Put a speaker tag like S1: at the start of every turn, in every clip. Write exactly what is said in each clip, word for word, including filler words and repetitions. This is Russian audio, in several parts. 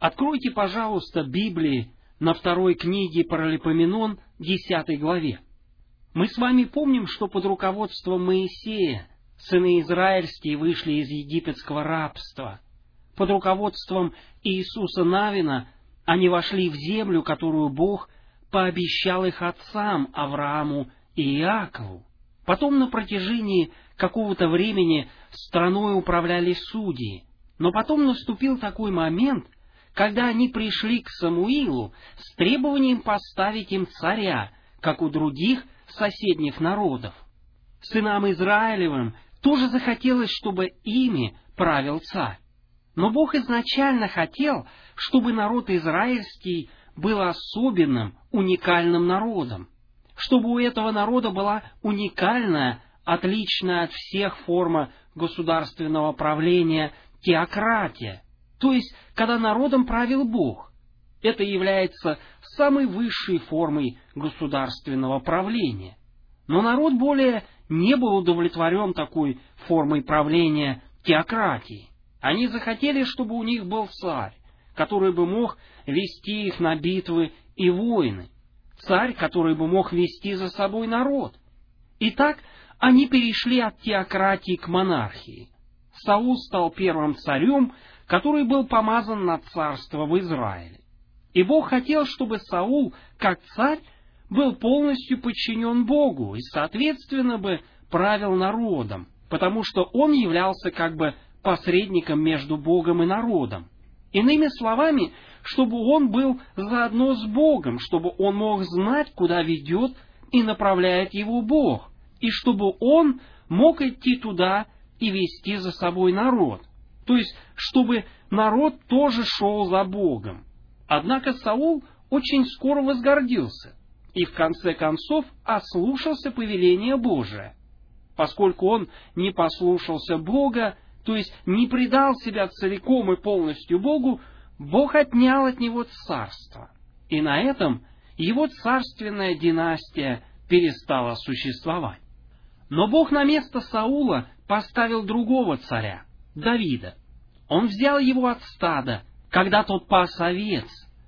S1: Откройте, пожалуйста, Библии на второй книге Паралипоменон, десятой главе. Мы с вами помним, что под руководством Моисея сыны израильские вышли из египетского рабства. Под руководством Иисуса Навина они вошли в землю, которую Бог пообещал их отцам Аврааму и Иакову. Потом на протяжении какого-то времени страной управляли судьи. Но потом наступил такой момент, когда они пришли к Самуилу с требованием поставить им царя, как у других соседних народов. Сынам Израилевым тоже захотелось, чтобы ими правил царь. Но Бог изначально хотел, чтобы народ израильский был особенным, уникальным народом, чтобы у этого народа была уникальная, отличная от всех форма государственного правления теократия, то есть, когда народом правил Бог. Это является самой высшей формой государственного правления. Но народ более не был удовлетворен такой формой правления теократии. Они захотели, чтобы у них был царь, который бы мог вести их на битвы и войны, царь, который бы мог вести за собой народ. Итак, они перешли от теократии к монархии. Саул стал первым царем, который был помазан на царство в Израиле. И Бог хотел, чтобы Саул, как царь, был полностью подчинен Богу и, соответственно, бы правил народом, потому что он являлся как бы посредником между Богом и народом. Иными словами, чтобы он был заодно с Богом, чтобы он мог знать, куда ведет и направляет его Бог, и чтобы он мог идти туда и вести за собой народ. То есть, чтобы народ тоже шел за Богом. Однако Саул очень скоро возгордился и в конце концов ослушался повеления Божия. Поскольку он не послушался Бога, то есть не предал себя целиком и полностью Богу, Бог отнял от него царство. И на этом его царственная династия перестала существовать. Но Бог на место Саула поставил другого царя, Давида. Он взял его от стада, когда тот пас овец,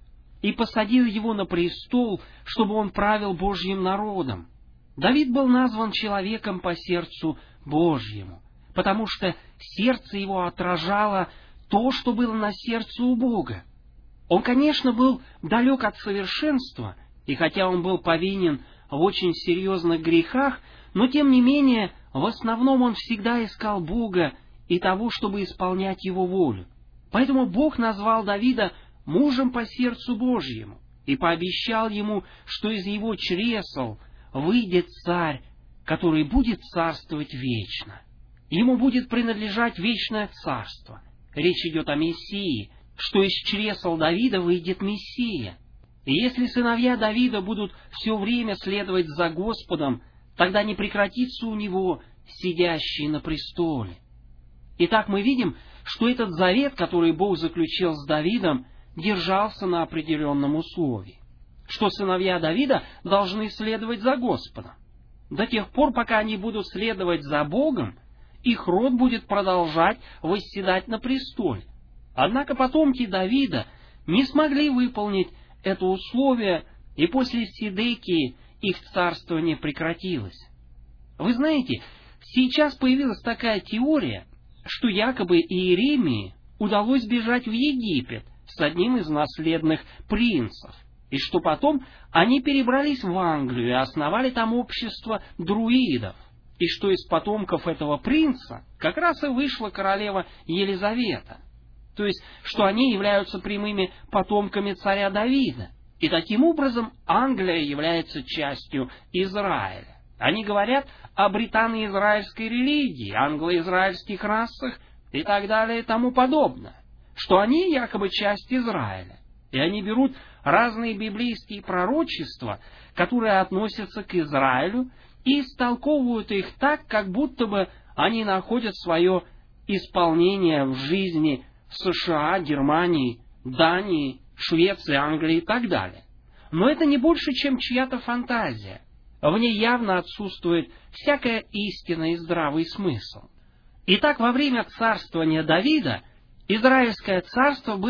S1: и посадил его на престол, чтобы он правил Божьим народом. Давид был назван человеком по сердцу Божьему, потому что сердце его отражало то, что было на сердце у Бога. Он, конечно, был далек от совершенства, и хотя он был повинен в очень серьезных грехах, но, тем не менее, в основном он всегда искал Бога и того, чтобы исполнять Его волю. Поэтому Бог назвал Давида мужем по сердцу Божьему и пообещал ему, что из его чресл выйдет царь, который будет царствовать вечно. Ему будет принадлежать вечное царство. Речь идет о Мессии, что из чресл Давида выйдет Мессия. И если сыновья Давида будут все время следовать за Господом, тогда не прекратится у него сидящий на престоле. Итак, мы видим, что этот завет, который Бог заключил с Давидом, держался на определенном условии, что сыновья Давида должны следовать за Господом. До тех пор, пока они будут следовать за Богом, их род будет продолжать восседать на престоле. Однако потомки Давида не смогли выполнить это условие, и после Сидекии их царствование прекратилось. Вы знаете, сейчас появилась такая теория, что якобы Иеремии удалось бежать в Египет с одним из наследных принцев, и что потом они перебрались в Англию и основали там общество друидов, и что из потомков этого принца как раз и вышла королева Елизавета, то есть, что они являются прямыми потомками царя Давида, и таким образом Англия является частью Израиля. Они говорят о британо-израильской религии, англо-израильских расах и так далее и тому подобное, что они якобы часть Израиля. И они берут разные библейские пророчества, которые относятся к Израилю, и истолковывают их так, как будто бы они находят свое исполнение в жизни США, Германии, Дании, Швеции, Англии и так далее. Но это не больше, чем чья-то фантазия. В ней явно отсутствует всякая истина и здравый смысл. Итак, во время царствования Давида Израильское царство было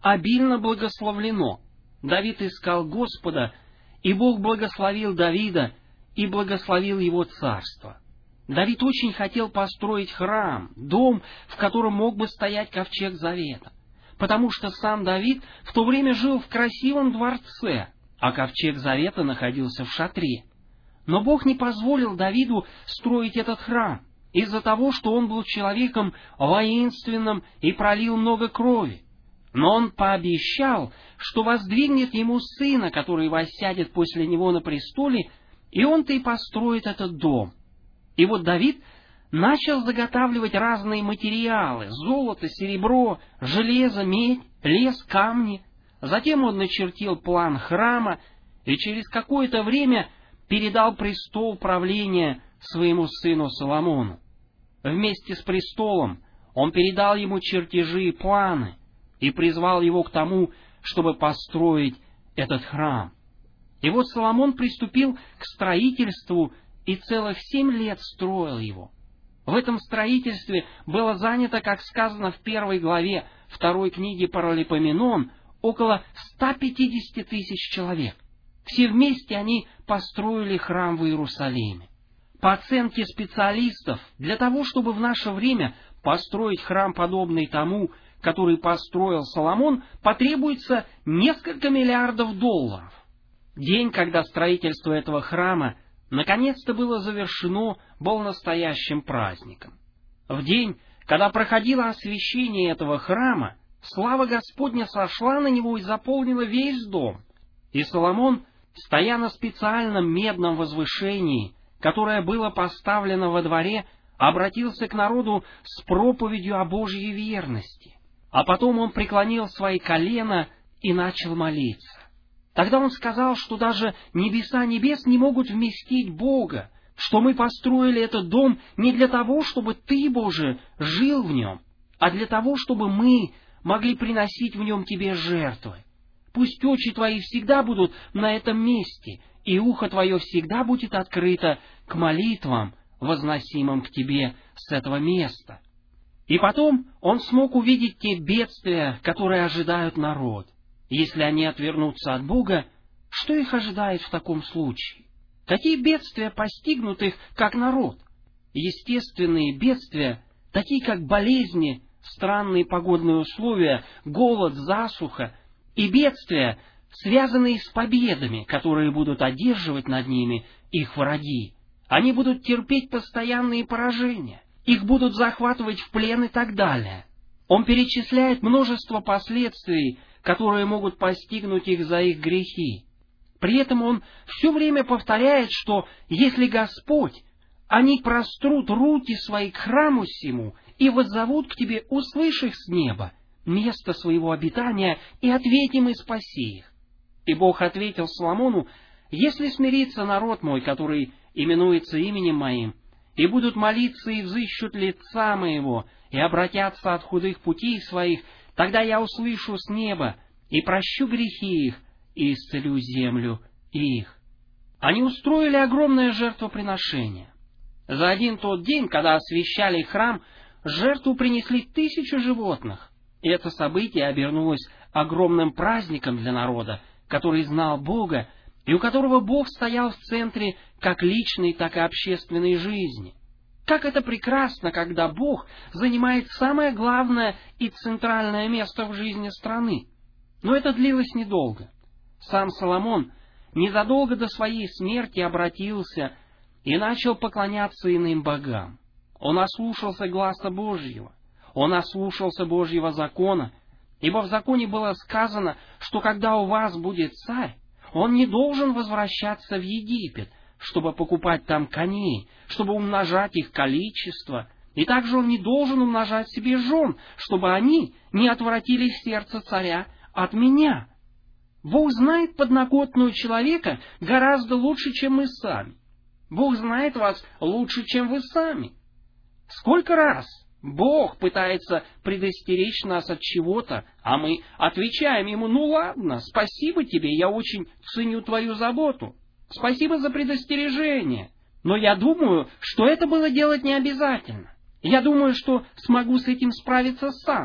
S1: обильно благословлено. Давид искал Господа, и Бог благословил Давида и благословил его царство. Давид очень хотел построить храм, дом, в котором мог бы стоять ковчег завета, потому что сам Давид в то время жил в красивом дворце, а ковчег завета находился в шатре. Но Бог не позволил Давиду строить этот храм из-за того, что он был человеком воинственным и пролил много крови. Но он пообещал, что воздвигнет ему сына, который воссядет после него на престоле, и он-то и построит этот дом. И вот Давид начал заготавливать разные материалы — золото, серебро, железо, медь, лес, камни. Затем он начертил план храма и через какое-то время передал престол правления своему сыну Соломону. Вместе с престолом он передал ему чертежи и планы и призвал его к тому, чтобы построить этот храм. И вот Соломон приступил к строительству и целых семь лет строил его. В этом строительстве было занято, как сказано в первой главе второй книги Паралипоменон, около ста пятидесяти тысяч человек. Все вместе они построили храм в Иерусалиме. По оценке специалистов, для того, чтобы в наше время построить храм, подобный тому, который построил Соломон, потребуется несколько миллиардов долларов. День, когда строительство этого храма наконец-то было завершено, был настоящим праздником. В день, когда проходило освящение этого храма, слава Господня сошла на него и заполнила весь дом. И Соломон, стоя на специальном медном возвышении, которое было поставлено во дворе, обратился к народу с проповедью о Божьей верности. А потом он преклонил свои колена и начал молиться. Тогда он сказал, что даже небеса небес не могут вместить Бога, что мы построили этот дом не для того, чтобы Ты, Боже, жил в нем, а для того, чтобы мы могли приносить в нем Тебе жертвы. Пусть очи Твои всегда будут на этом месте, и ухо Твое всегда будет открыто к молитвам, возносимым к Тебе с этого места. И потом он смог увидеть те бедствия, которые ожидают народ. Если они отвернутся от Бога, что их ожидает в таком случае? Какие бедствия постигнут их, как народ? Естественные бедствия, такие как болезни, странные погодные условия, голод, засуха, и бедствия, связанные с победами, которые будут одерживать над ними их враги. Они будут терпеть постоянные поражения, их будут захватывать в плен и так далее. Он перечисляет множество последствий, которые могут постигнуть их за их грехи. При этом он все время повторяет, что если Господь, они прострут руки свои к храму сему и воззовут к Тебе, услышь их с неба, место своего обитания, и ответь им и спаси их. И Бог ответил Соломону: если смирится народ мой, который именуется именем моим, и будут молиться и взыщут лица моего, и обратятся от худых путей своих, тогда я услышу с неба и прощу грехи их, и исцелю землю их. Они устроили огромное жертвоприношение. За один тот день, когда освящали храм, жертву принесли тысячу животных. И это событие обернулось огромным праздником для народа, который знал Бога, и у которого Бог стоял в центре как личной, так и общественной жизни. Как это прекрасно, когда Бог занимает самое главное и центральное место в жизни страны. Но это длилось недолго. Сам Соломон незадолго до своей смерти обратился и начал поклоняться иным богам. Он ослушался гласа Божьего, он ослушался Божьего закона, ибо в законе было сказано, что когда у вас будет царь, он не должен возвращаться в Египет, чтобы покупать там коней, чтобы умножать их количество, и также он не должен умножать себе жен, чтобы они не отвратили сердце царя от меня. Бог знает подноготную человека гораздо лучше, чем мы сами. Бог знает вас лучше, чем вы сами. Сколько раз Бог пытается предостеречь нас от чего-то, а мы отвечаем Ему: ну ладно, спасибо тебе, я очень ценю твою заботу. Спасибо за предостережение. Но я думаю, что это было делать не обязательно. Я думаю, что смогу с этим справиться сам.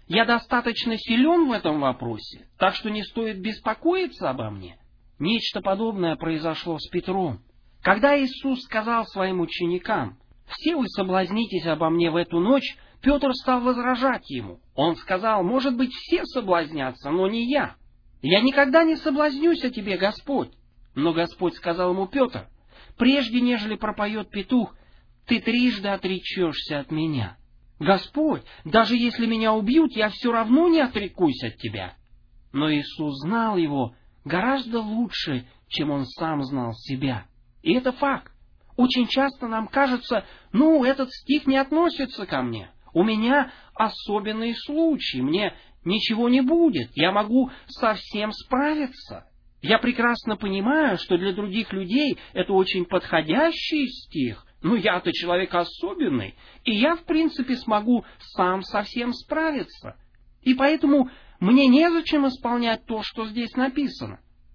S1: я достаточно силен в этом вопросе, так что не стоит беспокоиться обо мне». Нечто подобное произошло с Петром. Когда Иисус сказал своим ученикам: «Все вы соблазнитесь обо мне в эту ночь», Петр стал возражать ему. Он сказал: «Может быть, все соблазнятся, но не я. Я никогда не соблазнюсь о тебе, Господь». Но Господь сказал ему: «Петр, прежде нежели пропоет петух, ты трижды отречешься от меня». «Господь, даже если меня убьют, я все равно не отрекусь от тебя». Но Иисус знал его гораздо лучше, чем он сам знал себя. И это факт. Очень часто нам кажется: ну, этот стих не относится ко мне. У меня особенный случай, мне ничего не будет, я могу совсем справиться. Я прекрасно понимаю, что для других людей это очень подходящий стих, но я-то человек особенный, и я, в принципе, смогу сам совсем справиться. И поэтому мне незачем исполнять то, что здесь написано.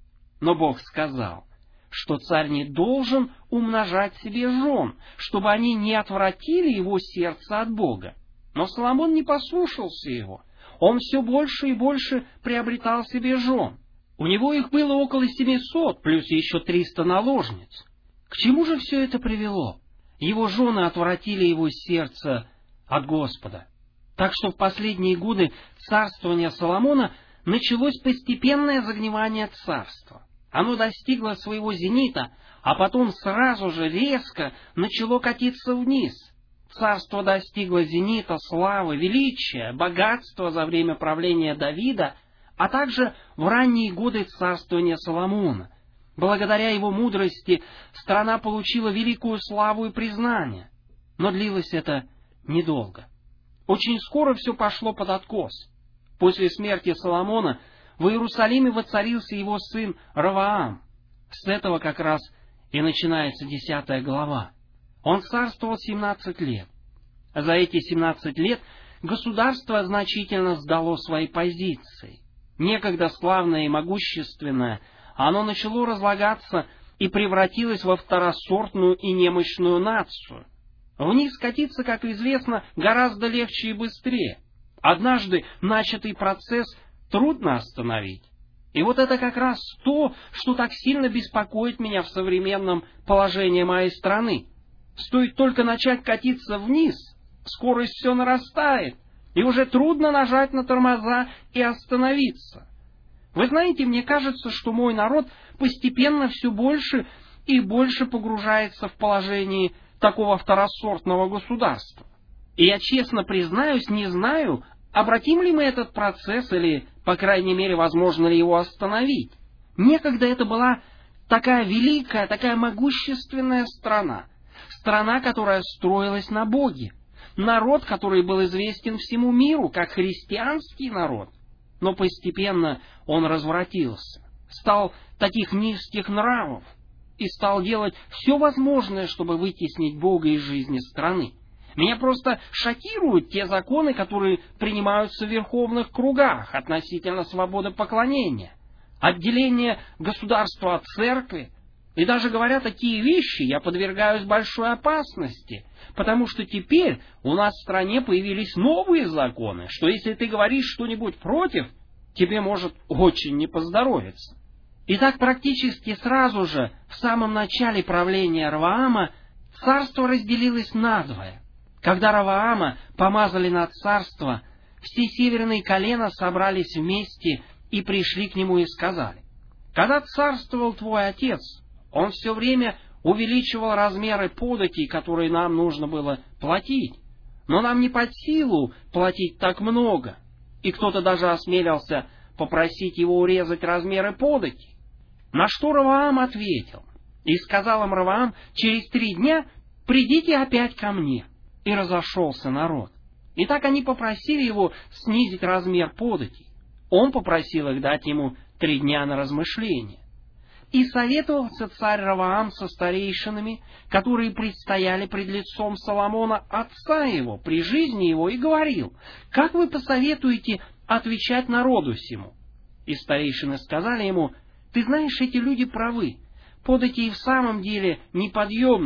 S1: Но Бог сказал, что царь не должен умножать себе жен, чтобы они не отвратили его сердце от Бога. Но Соломон не послушался его. Он все больше и больше приобретал себе жен. У него их было около семисот, плюс еще триста наложниц. К чему же все это привело? Его жены отвратили его сердце от Господа. Так что в последние годы царствования Соломона началось постепенное загнивание царства. Оно достигло своего зенита, а потом сразу же резко начало катиться вниз. Царство достигло зенита славы, величия, богатства за время правления Давида, а также в ранние годы царствования Соломона. Благодаря его мудрости страна получила великую славу и признание. Но длилось это недолго. Очень скоро все пошло под откос. После смерти Соломона в Иерусалиме воцарился его сын Ровоам. С этого как раз и начинается десятая глава. Он царствовал семнадцать лет. За эти семнадцать лет государство значительно сдало свои позиции. Некогда славное и могущественное, оно начало разлагаться и превратилось во второсортную и немощную нацию. Вниз катиться, как известно, гораздо легче и быстрее. Однажды начатый процесс трудно остановить. И вот это как раз то, что так сильно беспокоит меня в современном положении моей страны. Стоит только начать катиться вниз, скорость все нарастает, и уже трудно нажать на тормоза и остановиться. Вы знаете, мне кажется, что мой народ постепенно все больше и больше погружается в положение такого второсортного государства. И я честно признаюсь, не знаю, обратим ли мы этот процесс или, по крайней мере, возможно ли его остановить. Некогда это была такая великая, такая могущественная страна. Страна, которая строилась на Боге. Народ, который был известен всему миру, как христианский народ. Но постепенно он развратился, стал таких низких нравов и стал делать все возможное, чтобы вытеснить Бога из жизни страны. Меня просто шокируют те законы, которые принимаются в верховных кругах относительно свободы поклонения, отделение государства от церкви. И даже говоря такие вещи, я подвергаюсь большой опасности, потому что теперь у нас в стране появились новые законы, что если ты говоришь что-нибудь против, тебе может очень не поздоровиться. И так практически сразу же, в самом начале правления Ровоама, царство разделилось надвое. Когда Ровоама помазали на царство, все северные колена собрались вместе и пришли к нему и сказали: «Когда царствовал твой отец, он все время увеличивал размеры податей, которые нам нужно было платить. Но нам не под силу платить так много». И кто-то даже осмелился попросить его урезать размеры податей. На что Ровоам ответил. И сказал им Ровоам: «Через три дня придите опять ко мне». И разошелся народ. И так они попросили его снизить размер податей. Он попросил их дать ему три дня на размышление. И советовался царь Ровоам со старейшинами, которые предстояли пред лицом Соломона, отца его, при жизни его, и говорил: «Как вы посоветуете отвечать народу сему?» И старейшины сказали ему: «Ты знаешь, эти люди правы, подати и в самом деле неподъемны.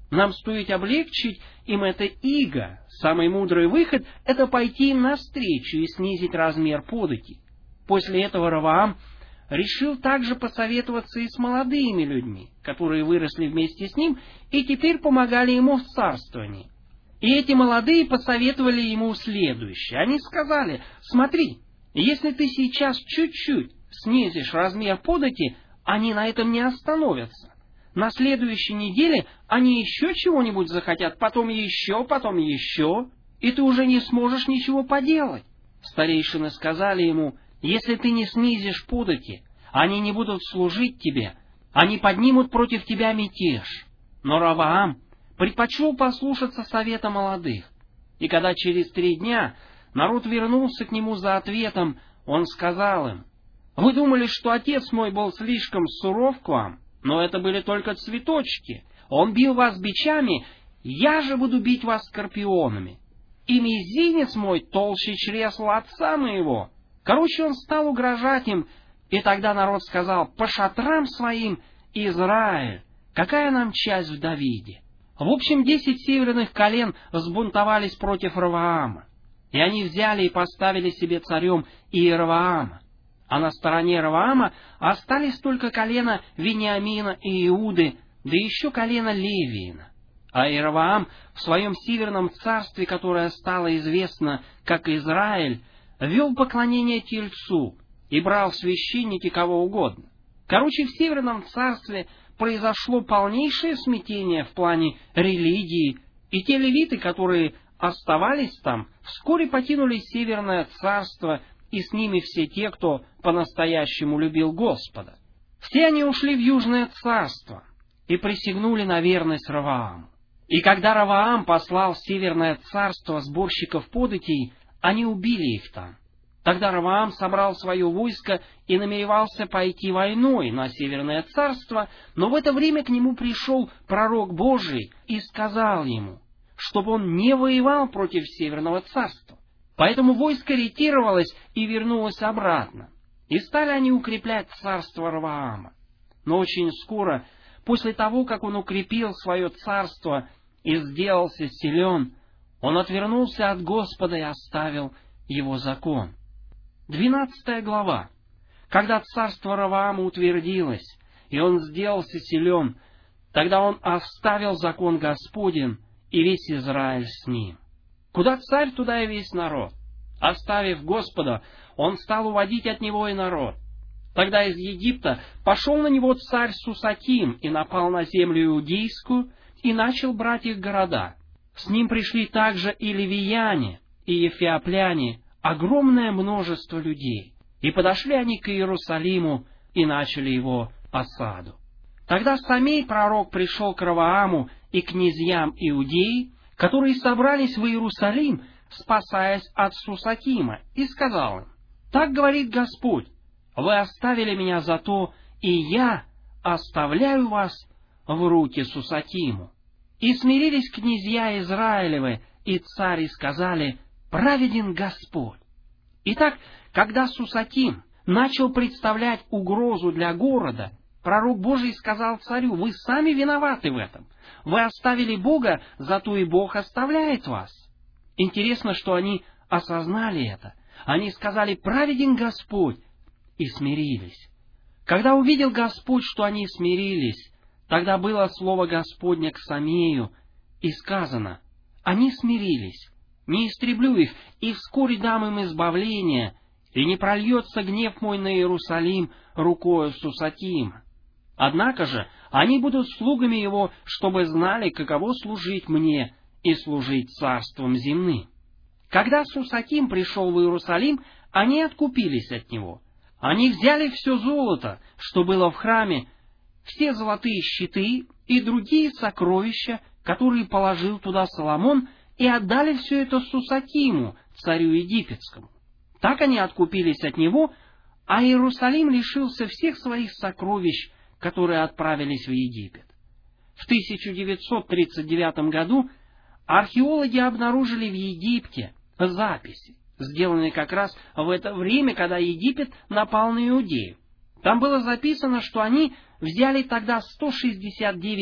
S1: Нам стоит облегчить им это иго. Самый мудрый выход — это пойти им навстречу и снизить размер подати. После этого Ровоам решил также посоветоваться и с молодыми людьми, которые выросли вместе с ним и теперь помогали ему в царствовании. И эти молодые посоветовали ему следующее. Они сказали: «Смотри, если ты сейчас чуть-чуть снизишь размер подати, они на этом не остановятся. На следующей неделе они еще чего-нибудь захотят, потом еще, потом еще, и ты уже не сможешь ничего поделать». Старейшины сказали ему: «Если ты не снизишь подати, они не будут служить тебе, они поднимут против тебя мятеж». Но Ровоам предпочел послушаться совета молодых. И когда через три дня народ вернулся к нему за ответом, он сказал им: «Вы думали, что отец мой был слишком суров к вам, но это были только цветочки. Он бил вас бичами, я же буду бить вас скорпионами. И мизинец мой толще чресла отца моего». Короче, он стал угрожать им, и тогда народ сказал: «По шатрам своим, Израиль, какая нам часть в Давиде?» В общем, десять северных колен взбунтовались против Ровоама, и они взяли и поставили себе царем Иеровоама. А на стороне Ровоама остались только колена Вениамина и Иуды, да еще колено Левиина. А Иеровоам в своем северном царстве, которое стало известно как Израиль, вел поклонение Тельцу и брал в священники кого угодно. Короче, в северном царстве произошло полнейшее смятение в плане религии, и те левиты, которые оставались там, вскоре покинули северное царство, и с ними все те, кто по-настоящему любил Господа. Все они ушли в южное царство и присягнули на верность Ровоаму. И когда Ровоам послал в северное царство сборщиков податей, они убили их там. Тогда Ровоам собрал свое войско и намеревался пойти войной на северное царство, но в это время к нему пришел пророк Божий и сказал ему, чтобы он не воевал против северного царства. Поэтому войско ретировалось и вернулось обратно, и стали они укреплять царство Ровоама. Но очень скоро, после того, как он укрепил свое царство и сделался силен, он отвернулся от Господа и оставил его закон. Двенадцатая глава. Когда царство Ровоама утвердилось, и он сделался силен, тогда он оставил закон Господень, и весь Израиль с ним. Куда царь, туда и весь народ. Оставив Господа, он стал уводить от него и народ. Тогда из Египта пошел на него царь Сусаким и напал на землю иудейскую и начал брать их города. С ним пришли также и ливияне, и ефиопляне, огромное множество людей. И подошли они к Иерусалиму и начали его осаду. Тогда Самей пророк пришел к Ровоаму и князьям Иудеи, которые собрались в Иерусалим, спасаясь от Сусакима, и сказал им: «Так говорит Господь, вы оставили меня за то, и я оставляю вас в руки Сусакиму». И смирились князья Израилевы и цари сказали: «Праведен Господь». Итак, когда Сусаким начал представлять угрозу для города, пророк Божий сказал царю: «Вы сами виноваты в этом. Вы оставили Бога, зато и Бог оставляет вас». Интересно, что они осознали это. Они сказали: «Праведен Господь», и смирились. Когда увидел Господь, что они смирились, тогда было слово Господне к Самею, и сказано: «Они смирились, не истреблю их, и вскоре дам им избавление, и не прольется гнев мой на Иерусалим рукою Сусакима. Однако же они будут слугами его, чтобы знали, каково служить мне и служить царством земным». Когда Сусаким пришел в Иерусалим, они откупились от него. Они взяли все золото, что было в храме, все золотые щиты и другие сокровища, которые положил туда Соломон, и отдали все это Сусакиму, царю египетскому. Так они откупились от него, а Иерусалим лишился всех своих сокровищ, которые отправились в Египет. В тысяча девятьсот тридцать девятом году археологи обнаружили в Египте записи, сделанные как раз в это время, когда Египет напал на Иудею. Там было записано, что они взяли тогда сто шестьдесят девять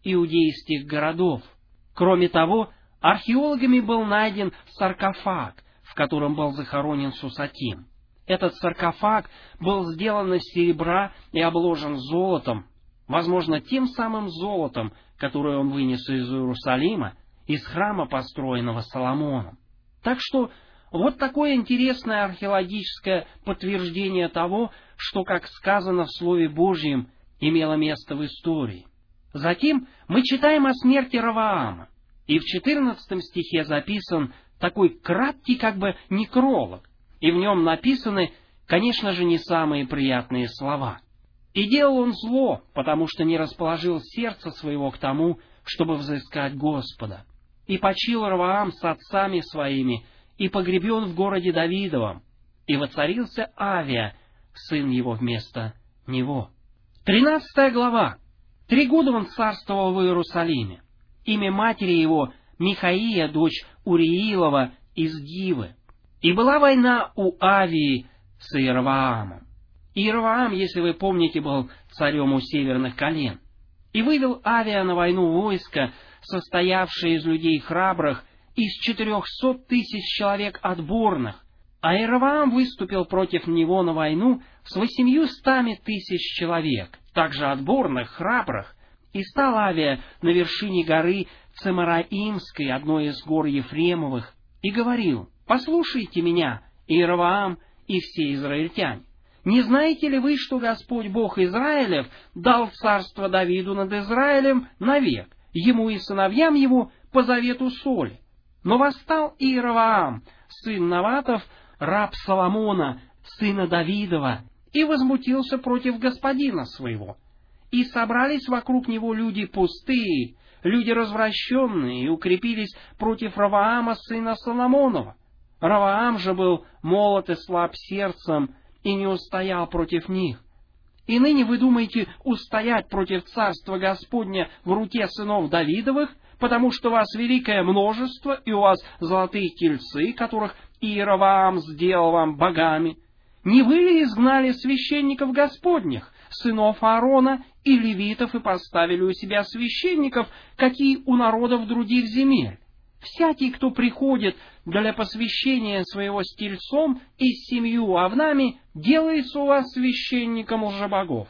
S1: иудейских городов. Кроме того, археологами был найден саркофаг, в котором был захоронен Сусатим. Этот саркофаг был сделан из серебра и обложен золотом, возможно, тем самым золотом, которое он вынес из Иерусалима, из храма, построенного Соломоном. Так что вот такое интересное археологическое подтверждение того, что, как сказано в Слове Божьем, имело место в истории. Затем мы читаем о смерти Ровоама, и в четырнадцатом стихе записан такой краткий как бы некролог, и в нем написаны, конечно же, не самые приятные слова. «И делал он зло, потому что не расположил сердце своего к тому, чтобы взыскать Господа. И почил Ровоам с отцами своими, и погребен в городе Давидовом, и воцарился Авия, сын его вместо него». Тринадцатая глава. Три года он царствовал в Иерусалиме. Имя матери его Михаия, дочь Уриилова из Гивы. И была война у Авии с Иеровоамом. Иеровоам, если вы помните, был царем у северных колен. И вывел Авия на войну войско, состоявшее из людей храбрых, из четырехсот тысяч человек отборных, а Иеровоам выступил против него на войну с восемьюстами тысяч человек, также отборных, храбрых, и стал Авия на вершине горы Цемараимской, одной из гор Ефремовых, и говорил: «Послушайте меня, Иеровоам и все израильтяне. Не знаете ли вы, что Господь Бог Израилев дал царство Давиду над Израилем навек, ему и сыновьям его по завету соли? Но восстал Иеровоам, сын Наватов, раб Соломона, сына Давидова, и возмутился против господина своего. И собрались вокруг него люди пустые, люди развращенные, и укрепились против Ровоама, сына Соломонова. Ровоам же был молод и слаб сердцем, и не устоял против них. И ныне вы думаете устоять против царства Господня в руке сынов Давидовых, потому что у вас великое множество, и у вас золотые тельцы, которых Иеровоам сделал вам богами? Не вы ли изгнали священников Господних, сынов Аарона и левитов, и поставили у себя священников, какие у народов других земель? Всякий, кто приходит для посвящения своего с тельцом и с семью овнами, делается у вас священником лжебогов.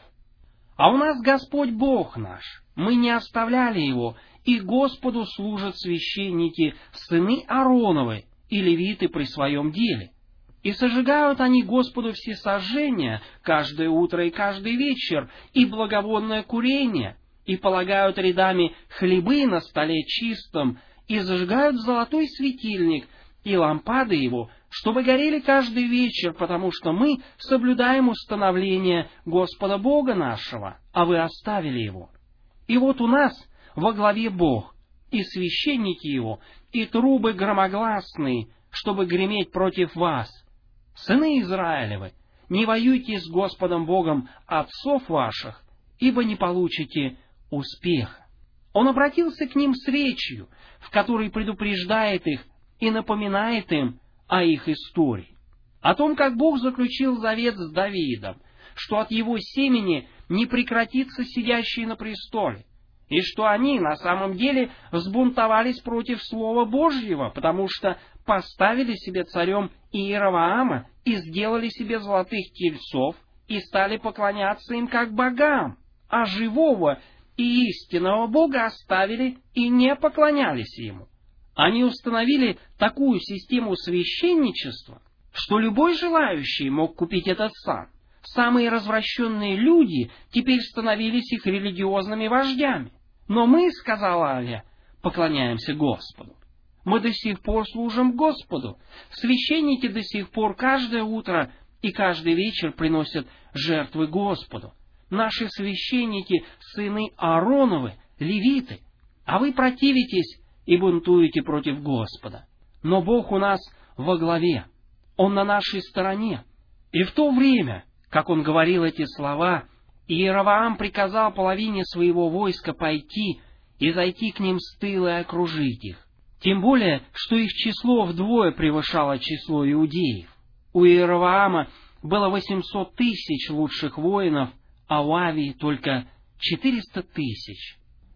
S1: А у нас Господь Бог наш, мы не оставляли Его, и Господу служат священники, сыны Аароновы и левиты при своем деле. И сожигают они Господу всесожжения каждое утро и каждый вечер, и благовонное курение, и полагают рядами хлебы на столе чистом, и зажигают золотой светильник и лампады его, чтобы горели каждый вечер, потому что мы соблюдаем установление Господа Бога нашего, а вы оставили его. И вот у нас во главе Бог, и священники его, и трубы громогласные, чтобы греметь против вас. Сыны Израилевы, не воюйте с Господом Богом отцов ваших, ибо не получите успеха». Он обратился к ним с речью, в которой предупреждает их и напоминает им о их истории. О том, как Бог заключил завет с Давидом, что от его семени не прекратится сидящий на престоле, и что они на самом деле взбунтовались против Слова Божьего, потому что поставили себе царем Иеровоама и сделали себе золотых тельцов и стали поклоняться им как богам, а живого и истинного Бога оставили и не поклонялись Ему. Они установили такую систему священничества, что любой желающий мог купить этот сан. Самые развращенные люди теперь становились их религиозными вождями. Но мы, сказал Авия, поклоняемся Господу. Мы до сих пор служим Господу. Священники до сих пор каждое утро и каждый вечер приносят жертвы Господу. Наши священники, сыны Аароновы, левиты, а вы противитесь и бунтуете против Господа. Но Бог у нас во главе, Он на нашей стороне. И в то время, как он говорил эти слова, Иеровоам приказал половине своего войска пойти и зайти к ним с тыла и окружить их. Тем более, что их число вдвое превышало число иудеев. У Иеровоама было восемьсот тысяч лучших воинов, а у Авии только четыреста тысяч.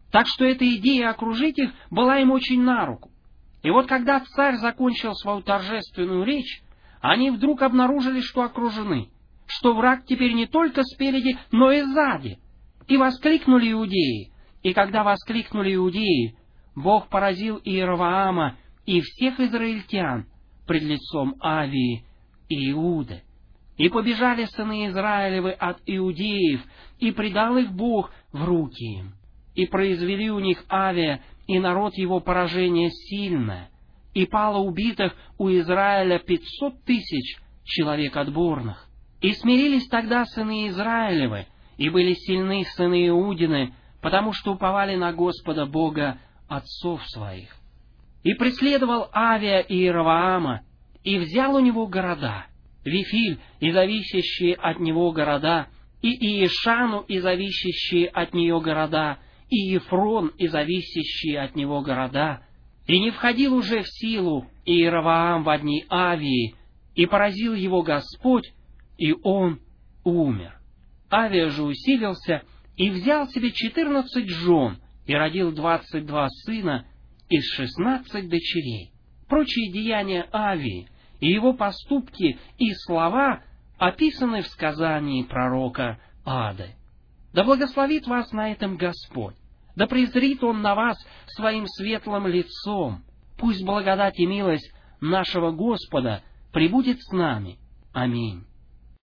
S1: Так что эта идея окружить их была им очень на руку. И вот когда царь закончил свою торжественную речь, они вдруг обнаружили, что окружены, что враг теперь не только спереди, но и сзади. И воскликнули иудеи. И когда воскликнули иудеи, Бог поразил Иеровоама и всех израильтян пред лицом Авии и Иуды. И побежали сыны Израилевы от иудеев, и предал их Бог в руки им. И произвели у них Авия и народ его поражение сильное, и пало убитых у Израиля пятьсот тысяч человек отборных. И смирились тогда сыны Израилевы, и были сильны сыны Иудины, потому что уповали на Господа Бога отцов своих. И преследовал Авия Иеровоама, и взял у него города, Вифиль и зависящие от него города, и Иешану и зависящие от нее города, и Ефрон и зависящие от него города. И не входил уже в силу Иеровоам во дни Авии, и поразил его Господь, и он умер. Авия же усилился и взял себе четырнадцать жен, и родил двадцать два сына и шестнадцать дочерей. Прочие деяния Авии и его поступки и слова описаны в сказании пророка Ады. Да благословит вас на этом Господь, да презрит Он на вас своим светлым лицом. Пусть благодать и милость нашего Господа пребудет с нами. Аминь.